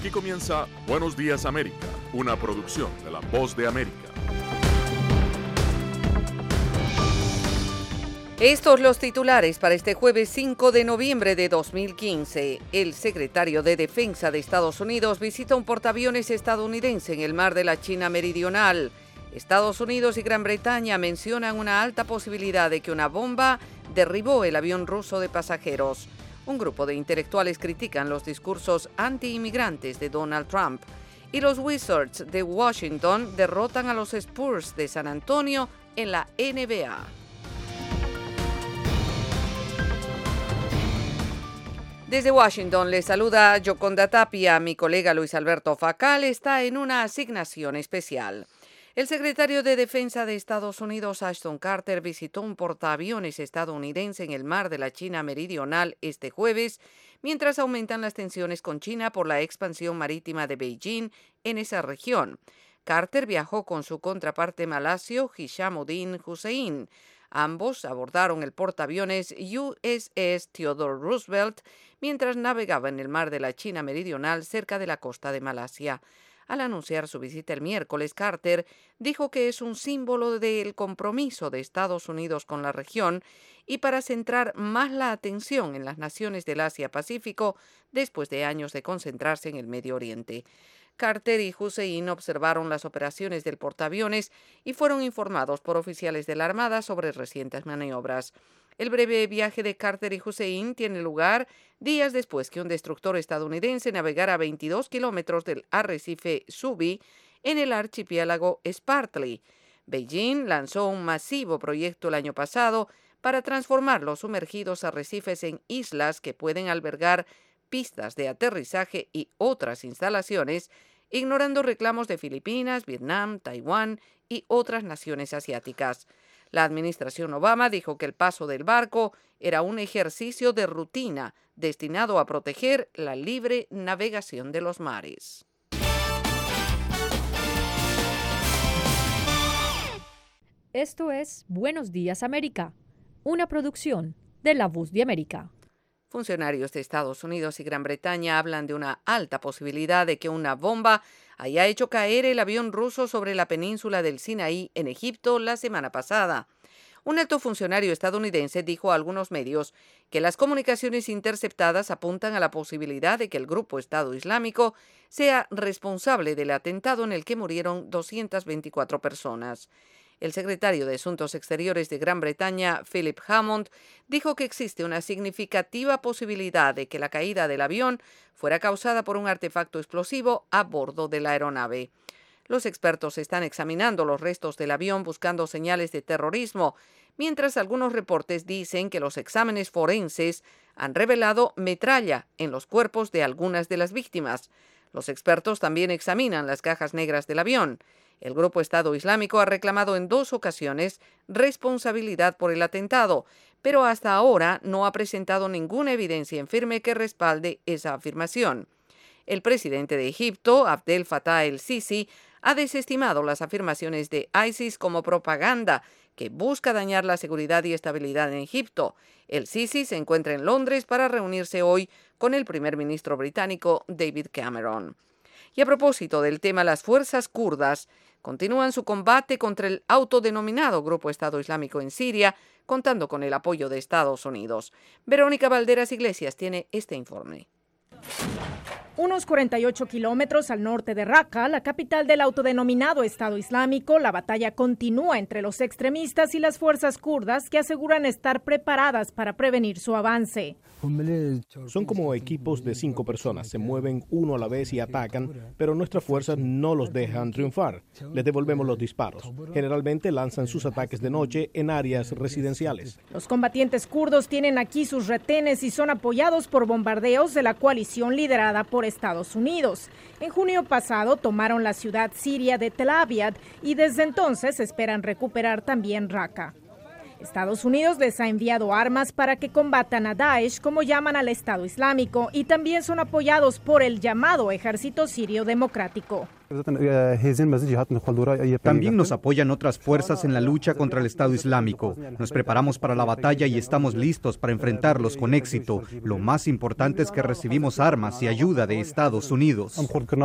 Aquí comienza Buenos Días América, una producción de La Voz de América. Estos los titulares para este jueves 5 de noviembre de 2015. El secretario de Defensa de Estados Unidos visita un portaaviones estadounidense en el mar de la China Meridional. Estados Unidos y Gran Bretaña mencionan una alta posibilidad de que una bomba derribó el avión ruso de pasajeros. Un grupo de intelectuales critican los discursos anti-inmigrantes de Donald Trump. Y los Wizards de Washington derrotan a los Spurs de San Antonio en la NBA. Desde Washington les saluda Yoconda Tapia. Mi colega Luis Alberto Facal está en una asignación especial. El secretario de Defensa de Estados Unidos, Ashton Carter, visitó un portaaviones estadounidense en el mar de la China Meridional este jueves, mientras aumentan las tensiones con China por la expansión marítima de Beijing en esa región. Carter viajó con su contraparte malasio, Hishamuddin Hussein. Ambos abordaron el portaaviones USS Theodore Roosevelt mientras navegaba en el mar de la China Meridional cerca de la costa de Malasia. Al anunciar su visita el miércoles, Carter dijo que es un símbolo del compromiso de Estados Unidos con la región y para centrar más la atención en las naciones del Asia-Pacífico después de años de concentrarse en el Medio Oriente. Carter y Hussein observaron las operaciones del portaaviones y fueron informados por oficiales de la Armada sobre recientes maniobras. El breve viaje de Carter y Hussein tiene lugar días después que un destructor estadounidense navegara a 22 kilómetros del arrecife Subi en el archipiélago Spratly. Beijing lanzó un masivo proyecto el año pasado para transformar los sumergidos arrecifes en islas que pueden albergar pistas de aterrizaje y otras instalaciones, ignorando reclamos de Filipinas, Vietnam, Taiwán y otras naciones asiáticas. La administración Obama dijo que el paso del barco era un ejercicio de rutina destinado a proteger la libre navegación de los mares. Esto es Buenos Días América, una producción de La Voz de América. Funcionarios de Estados Unidos y Gran Bretaña hablan de una alta posibilidad de que una bomba haya hecho caer el avión ruso sobre la península del Sinaí en Egipto la semana pasada. Un alto funcionario estadounidense dijo a algunos medios que las comunicaciones interceptadas apuntan a la posibilidad de que el grupo Estado Islámico sea responsable del atentado en el que murieron 224 personas. El secretario de Asuntos Exteriores de Gran Bretaña, Philip Hammond, dijo que existe una significativa posibilidad de que la caída del avión fuera causada por un artefacto explosivo a bordo de la aeronave. Los expertos están examinando los restos del avión buscando señales de terrorismo, mientras algunos reportes dicen que los exámenes forenses han revelado metralla en los cuerpos de algunas de las víctimas. Los expertos también examinan las cajas negras del avión. El grupo Estado Islámico ha reclamado en 2 ocasiones responsabilidad por el atentado, pero hasta ahora no ha presentado ninguna evidencia en firme que respalde esa afirmación. El presidente de Egipto, Abdel Fattah el-Sisi, ha desestimado las afirmaciones de ISIS como propaganda que busca dañar la seguridad y estabilidad en Egipto. El-Sisi se encuentra en Londres para reunirse hoy con el primer ministro británico David Cameron. Y a propósito del tema, las fuerzas kurdas continúan su combate contra el autodenominado Grupo Estado Islámico en Siria, contando con el apoyo de Estados Unidos. Verónica Valderas Iglesias tiene este informe. Unos 48 kilómetros al norte de Raqqa, la capital del autodenominado Estado Islámico, la batalla continúa entre los extremistas y las fuerzas kurdas que aseguran estar preparadas para prevenir su avance. Son como equipos de 5 personas, se mueven uno a la vez y atacan, pero nuestras fuerzas no los dejan triunfar. Les devolvemos los disparos. Generalmente lanzan sus ataques de noche en áreas residenciales. Los combatientes kurdos tienen aquí sus retenes y son apoyados por bombardeos de la coalición liderada por Estados Unidos. En junio pasado tomaron la ciudad siria de Tel Abyad y desde entonces esperan recuperar también Raqqa. Estados Unidos les ha enviado armas para que combatan a Daesh, como llaman al Estado Islámico, y también son apoyados por el llamado Ejército Sirio Democrático. También nos apoyan otras fuerzas en la lucha contra el Estado Islámico. Nos preparamos para la batalla y estamos listos para enfrentarlos con éxito. Lo más importante es que recibimos armas y ayuda de Estados Unidos.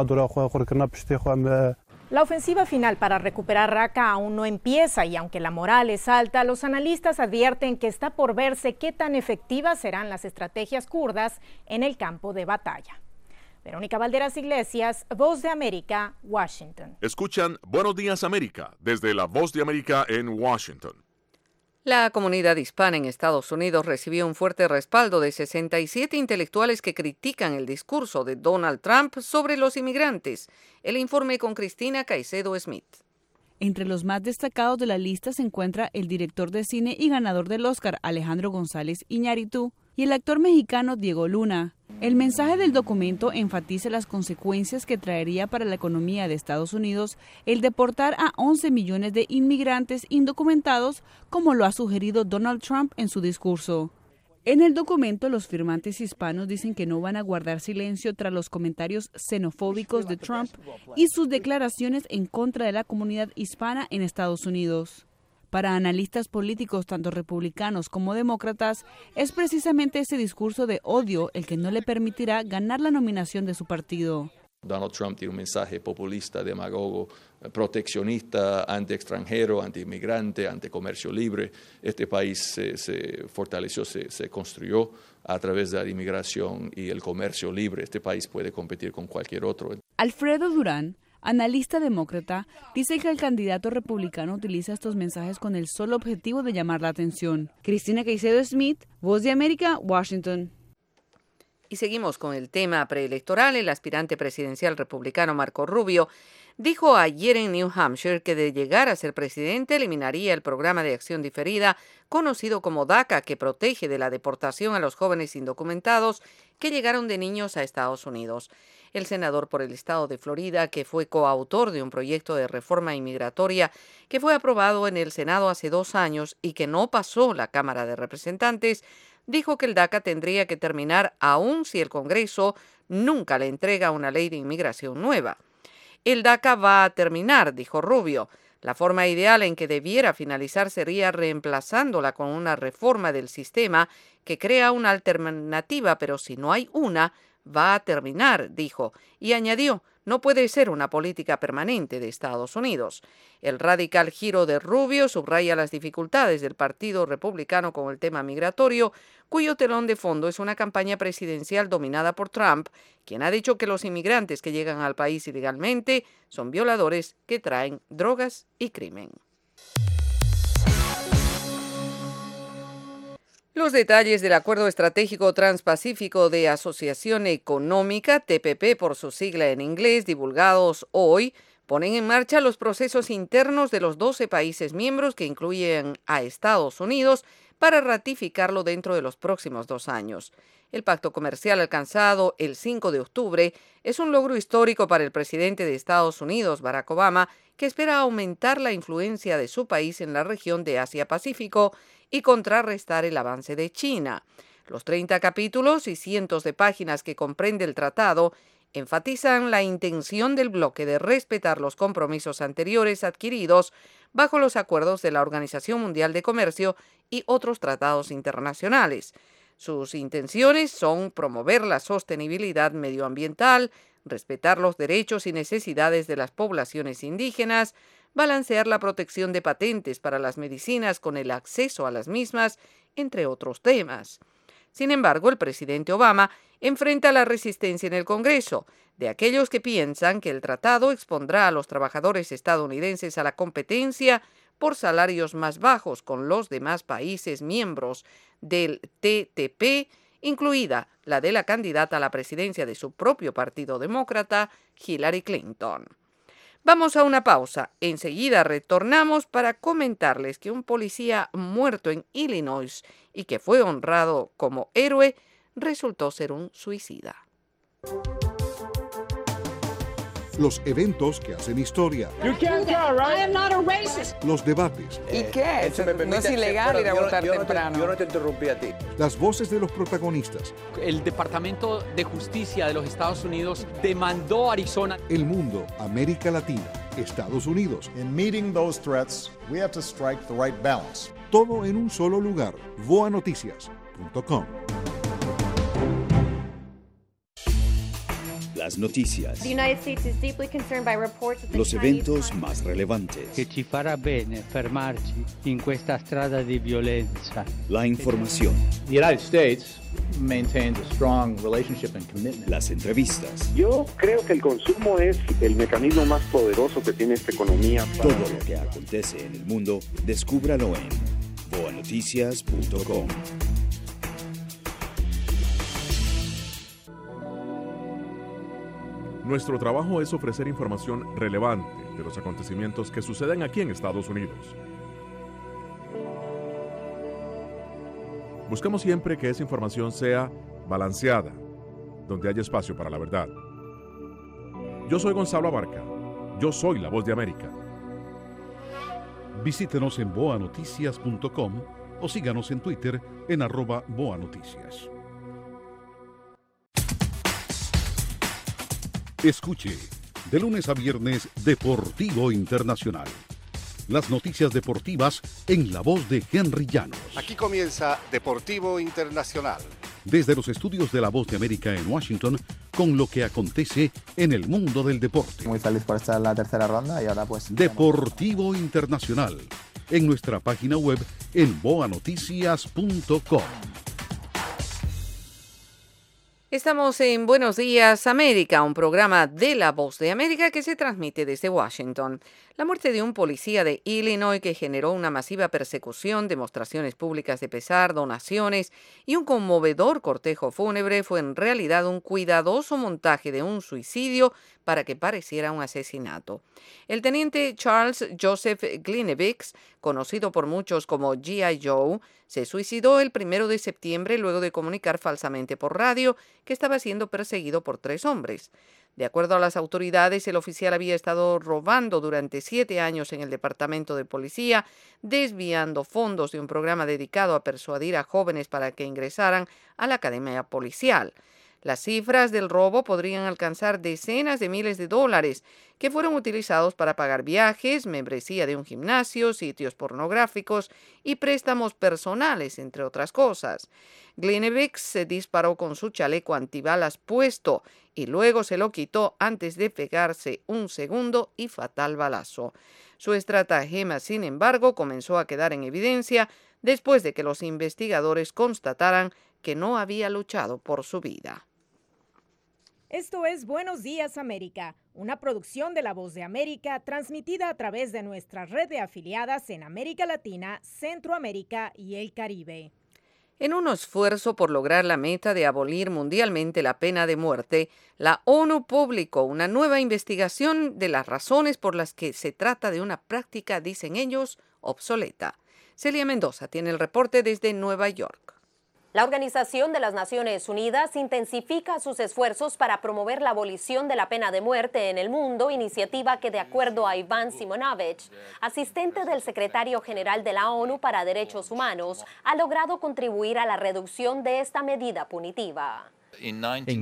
La ofensiva final para recuperar Raqqa aún no empieza y aunque la moral es alta, los analistas advierten que está por verse qué tan efectivas serán las estrategias kurdas en el campo de batalla. Verónica Valderas Iglesias, Voz de América, Washington. Escuchan Buenos Días América desde la Voz de América en Washington. La comunidad hispana en Estados Unidos recibió un fuerte respaldo de 67 intelectuales que critican el discurso de Donald Trump sobre los inmigrantes. El informe con Cristina Caicedo Smith. Entre los más destacados de la lista se encuentra el director de cine y ganador del Oscar, Alejandro González Iñárritu, y el actor mexicano Diego Luna. El mensaje del documento enfatiza las consecuencias que traería para la economía de Estados Unidos el deportar a 11 millones de inmigrantes indocumentados, como lo ha sugerido Donald Trump en su discurso. En el documento, los firmantes hispanos dicen que no van a guardar silencio tras los comentarios xenofóbicos de Trump y sus declaraciones en contra de la comunidad hispana en Estados Unidos. Para analistas políticos, tanto republicanos como demócratas, es precisamente ese discurso de odio el que no le permitirá ganar la nominación de su partido. Donald Trump tiene un mensaje populista, demagogo, proteccionista, anti-extranjero, anti-inmigrante, anti-comercio libre. Este país se fortaleció, se construyó a través de la inmigración y el comercio libre. Este país puede competir con cualquier otro. Alfredo Durán, analista demócrata, dice que el candidato republicano utiliza estos mensajes con el solo objetivo de llamar la atención. Cristina Caicedo Smith, Voz de América, Washington. Y seguimos con el tema preelectoral. El aspirante presidencial republicano Marco Rubio dijo ayer en New Hampshire que de llegar a ser presidente eliminaría el programa de acción diferida conocido como DACA, que protege de la deportación a los jóvenes indocumentados que llegaron de niños a Estados Unidos. El senador por el estado de Florida, que fue coautor de un proyecto de reforma inmigratoria que fue aprobado en el Senado hace 2 años y que no pasó la Cámara de Representantes, dijo que el DACA tendría que terminar aun si el Congreso nunca le entrega una ley de inmigración nueva. El DACA va a terminar, dijo Rubio. La forma ideal en que debiera finalizar sería reemplazándola con una reforma del sistema que crea una alternativa, pero si no hay una, va a terminar, dijo, y añadió, no puede ser una política permanente de Estados Unidos. El radical giro de Rubio subraya las dificultades del Partido Republicano con el tema migratorio, cuyo telón de fondo es una campaña presidencial dominada por Trump, quien ha dicho que los inmigrantes que llegan al país ilegalmente son violadores que traen drogas y crimen. Los detalles del Acuerdo Estratégico Transpacífico de Asociación Económica, TPP por su sigla en inglés, divulgados hoy, ponen en marcha los procesos internos de los 12 países miembros que incluyen a Estados Unidos para ratificarlo dentro de los próximos 2 años. El pacto comercial alcanzado el 5 de octubre es un logro histórico para el presidente de Estados Unidos, Barack Obama, que espera aumentar la influencia de su país en la región de Asia-Pacífico y contrarrestar el avance de China. Los 30 capítulos y cientos de páginas que comprende el tratado enfatizan la intención del bloque de respetar los compromisos anteriores adquiridos bajo los acuerdos de la Organización Mundial de Comercio y otros tratados internacionales. Sus intenciones son promover la sostenibilidad medioambiental, respetar los derechos y necesidades de las poblaciones indígenas, balancear la protección de patentes para las medicinas con el acceso a las mismas, entre otros temas. Sin embargo, el presidente Obama enfrenta la resistencia en el Congreso de aquellos que piensan que el tratado expondrá a los trabajadores estadounidenses a la competencia por salarios más bajos con los demás países miembros del TTP, incluida la de la candidata a la presidencia de su propio partido demócrata, Hillary Clinton. Vamos a una pausa. Enseguida retornamos para comentarles que un policía muerto en Illinois y que fue honrado como héroe resultó ser un suicida. los eventos que hacen historia, los debates. ¿Y qué? No es ilegal ir a votar temprano. Yo no te interrumpí a ti. Las voces de los protagonistas. El Departamento de Justicia de los Estados Unidos demandó a Arizona. El mundo, América Latina, Estados Unidos. In meeting those threats, we have to strike the right balance. Todo en un solo lugar. voanoticias.com. Las noticias. Los eventos más relevantes. Che ci farà bene fermarci in questa strada di violenza. La información. The United States maintains a strong relationship and commitment. Las entrevistas. Yo creo que el consumo es el mecanismo más poderoso que tiene esta economía. Todo lo que acontece en el mundo, descúbralo en voanoticias.com. Nuestro trabajo es ofrecer información relevante de los acontecimientos que suceden aquí en Estados Unidos. Buscamos siempre que esa información sea balanceada, donde haya espacio para la verdad. Yo soy Gonzalo Abarca. Yo soy la Voz de América. Visítenos en voanoticias.com o síganos en Twitter en @voanoticias. Escuche, de lunes a viernes, Deportivo Internacional. Las noticias deportivas en la voz de Henry Llanos. Aquí comienza Deportivo Internacional. Desde los estudios de La Voz de América en Washington, con lo que acontece en el mundo del deporte. Muy feliz por estar en la tercera ronda y ahora pues... Deportivo Internacional, en nuestra página web en voanoticias.com. Estamos en Buenos Días América, un programa de La Voz de América que se transmite desde Washington. La muerte de un policía de Illinois que generó una masiva persecución, demostraciones públicas de pesar, donaciones y un conmovedor cortejo fúnebre fue en realidad un cuidadoso montaje de un suicidio para que pareciera un asesinato. El teniente Charles Joseph Glinevix, conocido por muchos como G.I. Joe, se suicidó el 1 de septiembre luego de comunicar falsamente por radio que estaba siendo perseguido por 3 hombres. De acuerdo a las autoridades, el oficial había estado robando durante 7 años en el departamento de policía, desviando fondos de un programa dedicado a persuadir a jóvenes para que ingresaran a la academia policial. Las cifras del robo podrían alcanzar decenas de miles de dólares que fueron utilizados para pagar viajes, membresía de un gimnasio, sitios pornográficos y préstamos personales, entre otras cosas. Glinevix se disparó con su chaleco antibalas puesto y luego se lo quitó antes de pegarse un segundo y fatal balazo. Su estratagema, sin embargo, comenzó a quedar en evidencia después de que los investigadores constataran que no había luchado por su vida. Esto es Buenos Días América, una producción de La Voz de América transmitida a través de nuestra red de afiliadas en América Latina, Centroamérica y el Caribe. En un esfuerzo por lograr la meta de abolir mundialmente la pena de muerte, la ONU publicó una nueva investigación de las razones por las que se trata de una práctica, dicen ellos, obsoleta. Celia Mendoza tiene el reporte desde Nueva York. La Organización de las Naciones Unidas intensifica sus esfuerzos para promover la abolición de la pena de muerte en el mundo, iniciativa que, de acuerdo a Iván Simonovic, asistente del secretario general de la ONU para Derechos Humanos, ha logrado contribuir a la reducción de esta medida punitiva. En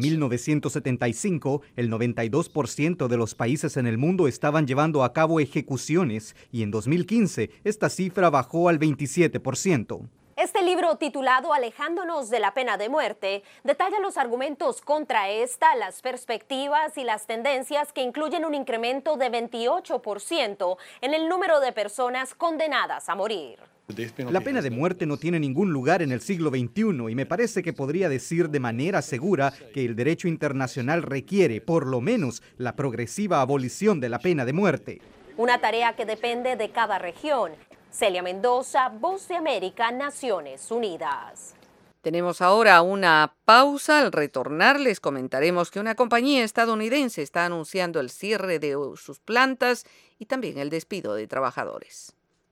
1975, el 92% de los países en el mundo estaban llevando a cabo ejecuciones y en 2015 esta cifra bajó al 27%. Este libro, titulado Alejándonos de la pena de muerte, detalla los argumentos contra esta, las perspectivas y las tendencias que incluyen un incremento de 28% en el número de personas condenadas a morir. La pena de muerte no tiene ningún lugar en el siglo XXI y me parece que podría decir de manera segura que el derecho internacional requiere, por lo menos, la progresiva abolición de la pena de muerte. Una tarea que depende de cada región. Celia Mendoza, Voz de América, Naciones Unidas. Tenemos ahora una pausa. Al retornar les comentaremos que una compañía estadounidense está anunciando el cierre de sus plantas y también el despido de trabajadores.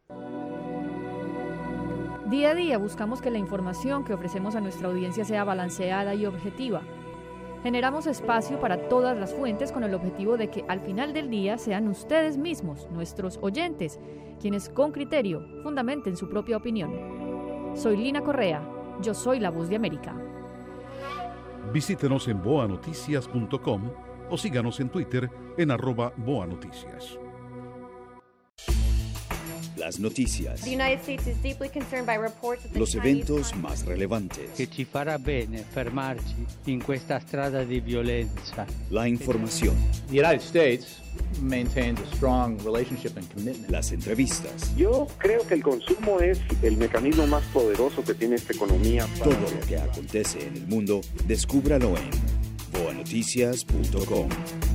Día a día buscamos que la información que ofrecemos a nuestra audiencia sea balanceada y objetiva. Generamos espacio para todas las fuentes con el objetivo de que al final del día sean ustedes mismos, nuestros oyentes, quienes con criterio fundamenten su propia opinión. Soy Lina Correa, yo soy la Voz de América. Visítenos en boanoticias.com o síganos en Twitter en @boanoticias. Las noticias. Los eventos más relevantes. Che ci farà bene fermarci in questa strada di violenza. La información. The United States maintains a strong relationship and commitment. Las entrevistas. Yo creo que el consumo es el mecanismo más poderoso que tiene esta economía. Todo lo que acontece en el mundo, descúbralo en boanoticias.com.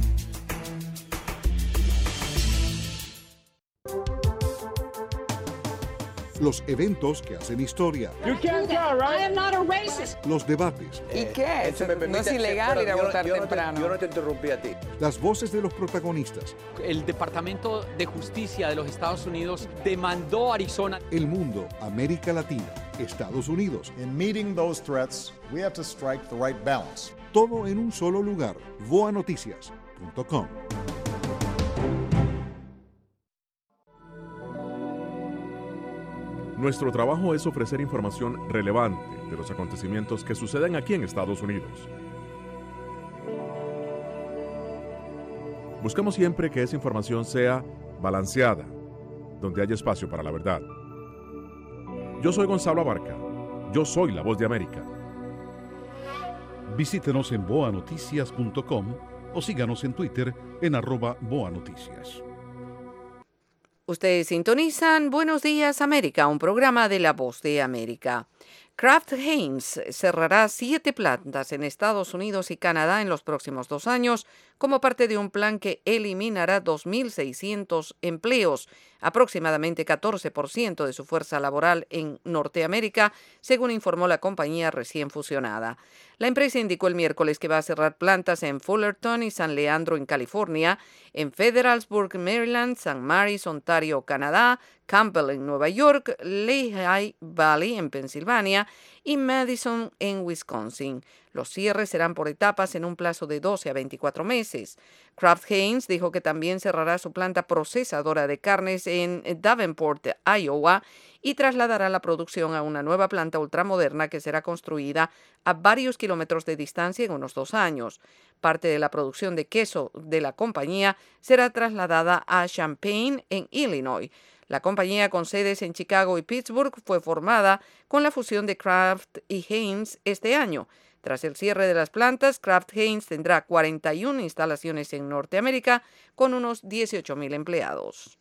Los eventos que hacen historia. Los debates. ¿Y qué? No es ilegal ir a votar temprano. Yo no te interrumpí a ti. Las voces de los protagonistas. El Departamento de Justicia de los Estados Unidos demandó a Arizona. El mundo, América Latina, Estados Unidos. In meeting those threats, we have to strike the right balance. Todo en un solo lugar. boanoticias.com. Nuestro trabajo es ofrecer información relevante de los acontecimientos que suceden aquí en Estados Unidos. Buscamos siempre que esa información sea balanceada, donde haya espacio para la verdad. Yo soy Gonzalo Abarca. Yo soy la Voz de América. Visítenos en boanoticias.com o síganos en Twitter en @boanoticias. Ustedes sintonizan Buenos Días América, un programa de La Voz de América. Kraft Heinz cerrará 7 plantas en Estados Unidos y Canadá en los próximos 2 años como parte de un plan que eliminará 2.600 empleos, aproximadamente 14% de su fuerza laboral en Norteamérica, según informó la compañía recién fusionada. La empresa indicó el miércoles que va a cerrar plantas en Fullerton y San Leandro, en California, en Federalsburg, Maryland, St. Mary's, Ontario, Canadá, Campbell, en Nueva York, Lehigh Valley, en Pensilvania, y Madison, en Wisconsin. Los cierres serán por etapas en un plazo de 12 a 24 meses. Kraft Heinz dijo que también cerrará su planta procesadora de carnes en Davenport, Iowa, y trasladará la producción a una nueva planta ultramoderna que será construida a varios kilómetros de distancia en unos 2 años. Parte de la producción de queso de la compañía será trasladada a Champaign, en Illinois. La compañía, con sedes en Chicago y Pittsburgh, fue formada con la fusión de Kraft y Heinz este año. Tras el cierre de las plantas, Kraft Heinz tendrá 41 instalaciones en Norteamérica con unos 18.000 empleados.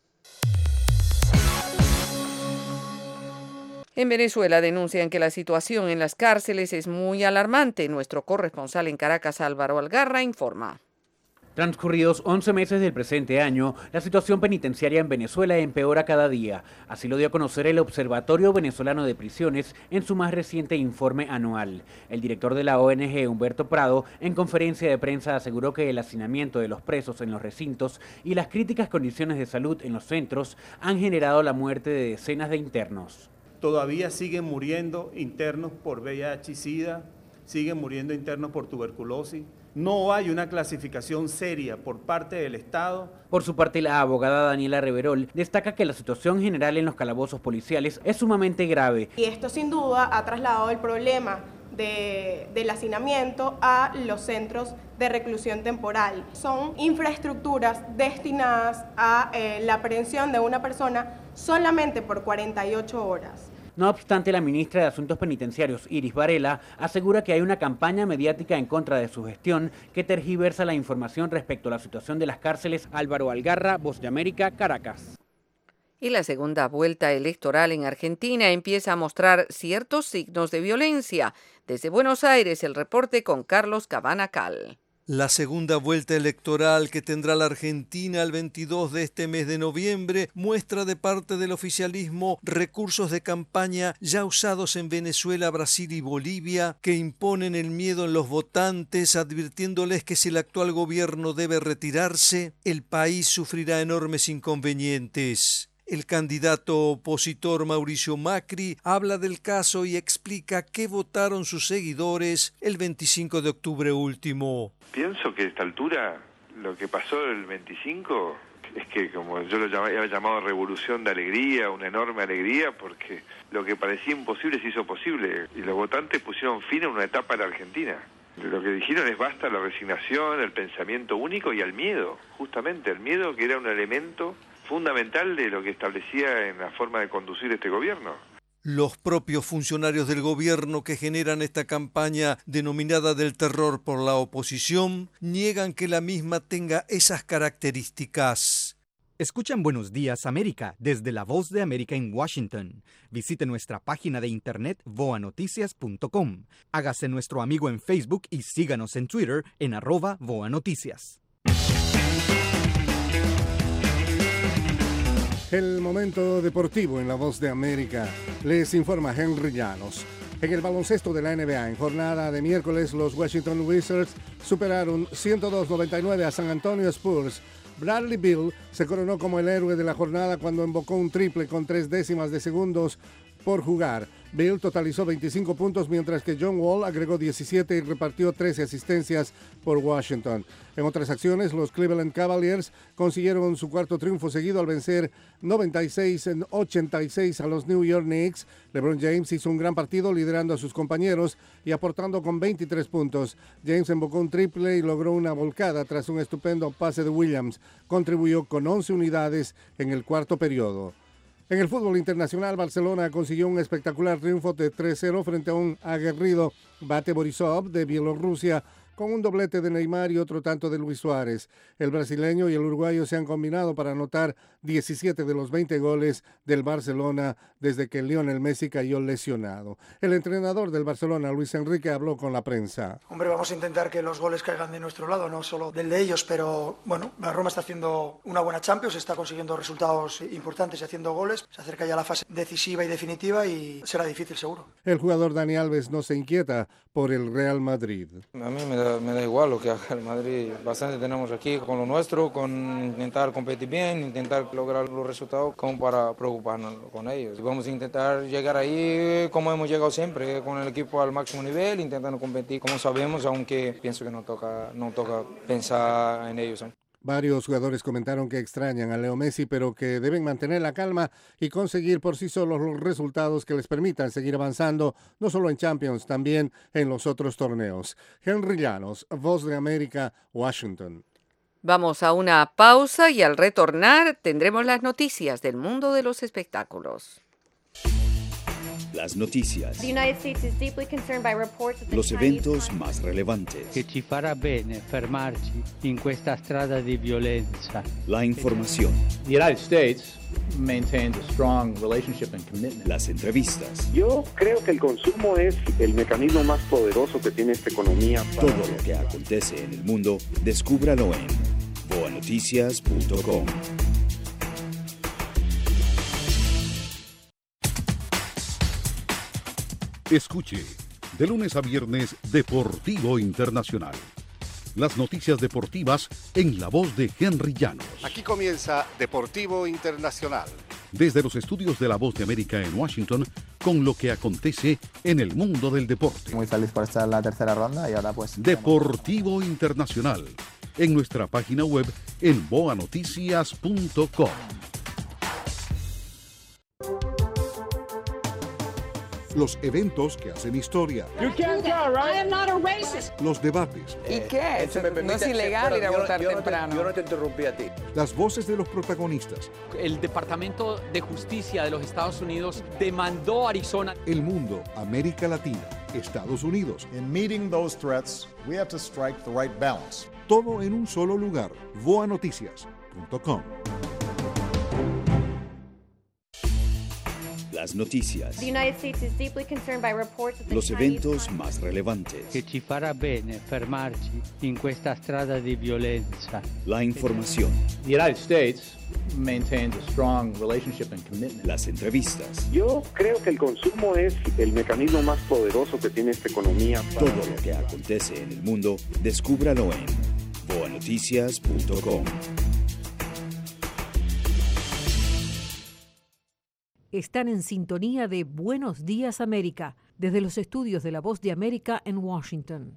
En Venezuela denuncian que la situación en las cárceles es muy alarmante. Nuestro corresponsal en Caracas, Álvaro Algarra, informa. Transcurridos 11 meses del presente año, la situación penitenciaria en Venezuela empeora cada día. Así lo dio a conocer el Observatorio Venezolano de Prisiones en su más reciente informe anual. El director de la ONG, Humberto Prado, en conferencia de prensa aseguró que el hacinamiento de los presos en los recintos y las críticas condiciones de salud en los centros han generado la muerte de decenas de internos. Todavía siguen muriendo internos por VIH y SIDA, siguen muriendo internos por tuberculosis. No hay una clasificación seria por parte del Estado. Por su parte, la abogada Daniela Reverol destaca que la situación general en los calabozos policiales es sumamente grave. Y esto sin duda ha trasladado el problema del hacinamiento a los centros de reclusión temporal. Son infraestructuras destinadas a la aprehensión de una persona solamente por 48 horas. No obstante, la ministra de Asuntos Penitenciarios, Iris Varela, asegura que hay una campaña mediática en contra de su gestión que tergiversa la información respecto a la situación de las cárceles. Álvaro Algarra, Voz de América, Caracas. Y la segunda vuelta electoral en Argentina empieza a mostrar ciertos signos de violencia. Desde Buenos Aires, el reporte con Carlos Cabana-Cal. La segunda vuelta electoral que tendrá la Argentina el 22 de este mes de noviembre muestra de parte del oficialismo recursos de campaña ya usados en Venezuela, Brasil y Bolivia que imponen el miedo en los votantes, advirtiéndoles que si el actual gobierno debe retirarse, el país sufrirá enormes inconvenientes. El candidato opositor Mauricio Macri habla del caso y explica qué votaron sus seguidores el 25 de octubre último. Pienso que a esta altura lo que pasó el 25 es que, como yo lo había llamado revolución de alegría, una enorme alegría, porque lo que parecía imposible se hizo posible y los votantes pusieron fin a una etapa de la Argentina. Lo que dijeron es basta a la resignación, al pensamiento único y al miedo, justamente, al miedo que era un elemento fundamental de lo que establecía en la forma de conducir este gobierno. Los propios funcionarios del gobierno que generan esta campaña denominada del terror por la oposición niegan que la misma tenga esas características. Escuchan Buenos Días América desde La Voz de América en Washington. Visite nuestra página de internet voanoticias.com. Hágase nuestro amigo en Facebook y síganos en Twitter en @voanoticias. El momento deportivo en La Voz de América. Les informa Henry Llanos. En el baloncesto de la NBA, en jornada de miércoles, los Washington Wizards superaron 102-99 a San Antonio Spurs. Bradley Beal se coronó como el héroe de la jornada cuando embocó un triple con 0.3 de segundos por jugar. Beal totalizó 25 puntos, mientras que John Wall agregó 17 y repartió 13 asistencias por Washington. En otras acciones, los Cleveland Cavaliers consiguieron su cuarto triunfo seguido al vencer 96-86 a los New York Knicks. LeBron James hizo un gran partido liderando a sus compañeros y aportando con 23 puntos. James embocó un triple y logró una volcada tras un estupendo pase de Williams. Contribuyó con 11 unidades en el cuarto periodo. En el fútbol internacional, Barcelona consiguió un espectacular triunfo de 3-0 frente a un aguerrido Bate Borisov de Bielorrusia, con un doblete de Neymar y otro tanto de Luis Suárez. El brasileño y el uruguayo se han combinado para anotar 17 de los 20 goles del Barcelona desde que Lionel Messi cayó lesionado. El entrenador del Barcelona, Luis Enrique, habló con la prensa. Hombre, vamos a intentar que los goles caigan de nuestro lado, no solo del de ellos, pero bueno, la Roma está haciendo una buena Champions, está consiguiendo resultados importantes y haciendo goles. Se acerca ya la fase decisiva y definitiva y será difícil seguro. El jugador Dani Alves no se inquieta por el Real Madrid. A mí me da igual lo que haga el Madrid. Bastante tenemos aquí con lo nuestro, con intentar competir bien, intentar lograr los resultados como para preocuparnos con ellos. Vamos a intentar llegar ahí como hemos llegado siempre, con el equipo al máximo nivel, intentando competir como sabemos, aunque pienso que no toca pensar en ellos. Varios jugadores comentaron que extrañan a Leo Messi, pero que deben mantener la calma y conseguir por sí solos los resultados que les permitan seguir avanzando, no solo en Champions, también en los otros torneos. Henry Llanos, Voz de América, Washington. Vamos a una pausa y al retornar tendremos las noticias del mundo de los espectáculos. Las noticias. Los eventos más relevantes. Che ci farà bene fermarci in questa strada di violenza. La información. The United States maintains a strong relationship and commitment. Las entrevistas. Yo creo que el consumo es el mecanismo más poderoso que tiene esta economía. Todo lo que acontece en el mundo, descúbralo en voanoticias.com. Escuche, de lunes a viernes, Deportivo Internacional. Las noticias deportivas en la voz de Henry Llanos. Aquí comienza Deportivo Internacional. Desde los estudios de La Voz de América en Washington, con lo que acontece en el mundo del deporte. Muy feliz por estar en la tercera ronda y ahora pues... Deportivo Internacional, en nuestra página web en voanoticias.com. Los eventos que hacen historia. Los debates. ¿Y qué? No es ilegal ir a votar temprano. Yo no te interrumpí a ti. Las voces de los protagonistas. El Departamento de Justicia de los Estados Unidos demandó a Arizona. El mundo, América Latina, Estados Unidos. In meeting those threats, we have to strike the right balance. Todo en un solo lugar. voanoticias.com. Las noticias. Los eventos más relevantes. Che ci farà bene fermarci in questa strada di violenza. La información. The United States maintains a strong relationship and commitment. Las entrevistas. Yo creo que el consumo es el mecanismo más poderoso que tiene esta economía. Todo lo que acontece en el mundo, descúbralo en voanoticias.com. Están en sintonía de Buenos Días América, desde los estudios de La Voz de América en Washington.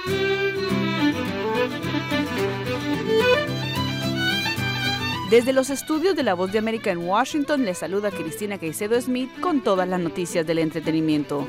Desde los estudios de La Voz de América en Washington, les saluda Cristina Caicedo Smith con todas las noticias del entretenimiento.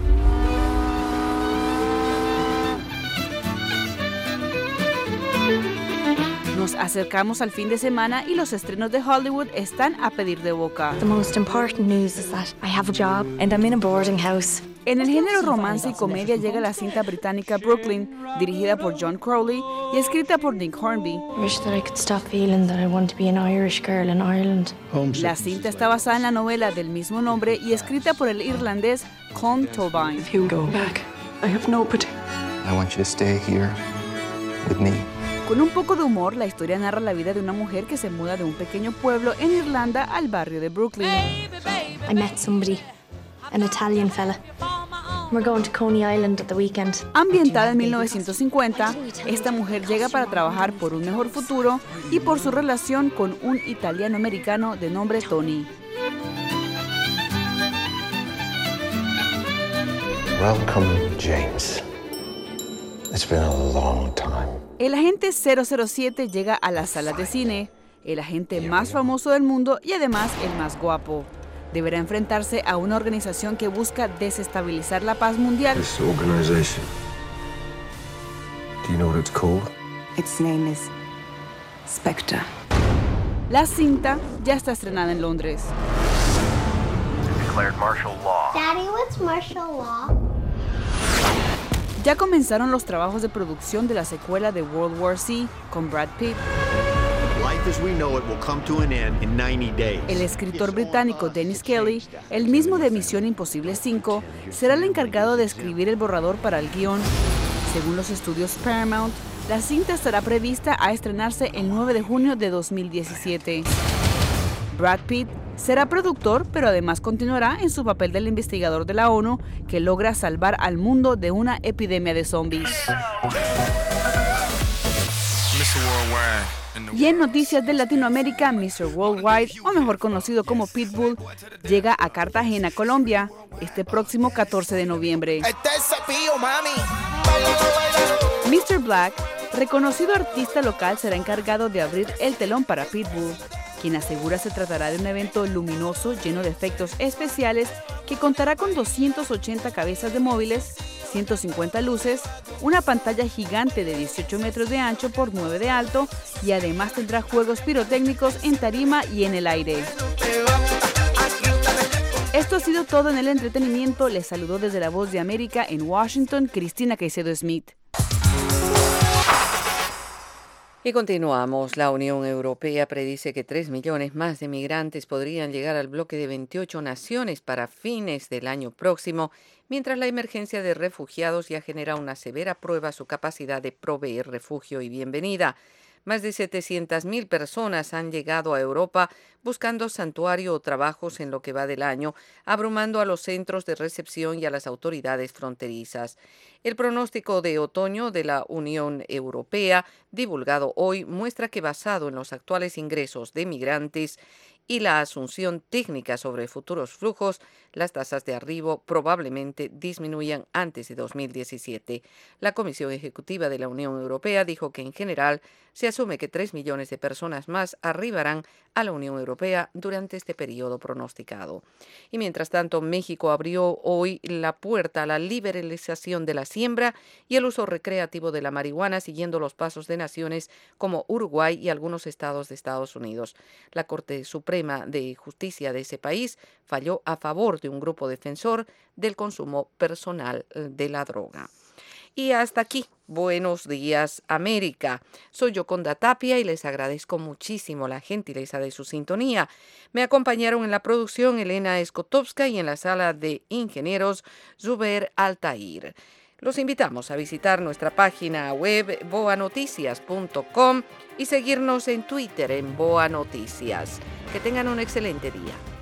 Nos acercamos al fin de semana y los estrenos de Hollywood están a pedir de boca. The most important news is that I have a job and I'm in a boarding house. En el género romance y comedia llega la cinta británica Brooklyn, dirigida por John Crowley y escrita por Nick Hornby. I wish that I could stop feeling that I want to be an Irish girl in Ireland. La cinta está basada en la novela del mismo nombre y escrita por el irlandés Colm Tóibín. Hugo, back. I have nobody. I want you to stay here with me. Con un poco de humor, la historia narra la vida de una mujer que se muda de un pequeño pueblo en Irlanda al barrio de Brooklyn. I met somebody, an Italian fella. We're going to Coney Island at the weekend. Ambientada en 1950, esta mujer llega para trabajar por un mejor futuro y por su relación con un italiano-americano de nombre Tony. Welcome, James. It's been a long time. El agente 007 llega a las salas de cine, el agente más famoso del mundo y además el más guapo. Deberá enfrentarse a una organización que busca desestabilizar la paz mundial. This organization. Do you know what it's called? Its name is Spectre. La cinta ya está estrenada en Londres. Declared martial law. Daddy, what's martial law? Ya comenzaron los trabajos de producción de la secuela de World War Z con Brad Pitt. El escritor británico Dennis Kelly, el mismo de Misión Imposible 5, será el encargado de escribir el borrador para el guión. Según los estudios Paramount, la cinta estará prevista a estrenarse el 9 de junio de 2017. Brad Pitt será productor, pero además continuará en su papel del investigador de la ONU que logra salvar al mundo de una epidemia de zombies. Y en noticias de Latinoamérica, Mr. Worldwide, o mejor conocido como Pitbull, llega a Cartagena, Colombia, este próximo 14 de noviembre. Mr. Black, reconocido artista local, será encargado de abrir el telón para Pitbull, quien asegura se tratará de un evento luminoso lleno de efectos especiales que contará con 280 cabezas de móviles, 150 luces, una pantalla gigante de 18 metros de ancho por 9 de alto y además tendrá juegos pirotécnicos en tarima y en el aire. Esto ha sido todo en el entretenimiento. Les saludó desde La Voz de América en Washington, Cristina Caicedo Smith. Y continuamos. La Unión Europea predice que 3 millones más de migrantes podrían llegar al bloque de 28 naciones para fines del año próximo, mientras la emergencia de refugiados ya genera una severa prueba a su capacidad de proveer refugio y bienvenida. Más de 700.000 personas han llegado a Europa buscando santuario o trabajos en lo que va del año, abrumando a los centros de recepción y a las autoridades fronterizas. El pronóstico de otoño de la Unión Europea, divulgado hoy, muestra que basado en los actuales ingresos de migrantes y la asunción técnica sobre futuros flujos, las tasas de arribo probablemente disminuyan antes de 2017. La Comisión Ejecutiva de la Unión Europea dijo que en general se asume que 3 millones de personas más arribarán a la Unión Europea durante este periodo pronosticado. Y mientras tanto, México abrió hoy la puerta a la liberalización de la siembra y el uso recreativo de la marihuana, siguiendo los pasos de naciones como Uruguay y algunos estados de Estados Unidos. La Corte Suprema de Justicia de ese país falló a favor de un grupo defensor del consumo personal de la droga. Y hasta aquí, Buenos Días América. Soy Yoconda Tapia y les agradezco muchísimo la gentileza de su sintonía. Me acompañaron en la producción Elena Escotovska y en la sala de ingenieros Zuber Altair. Los invitamos a visitar nuestra página web boanoticias.com y seguirnos en Twitter en Boa Noticias. Que tengan un excelente día.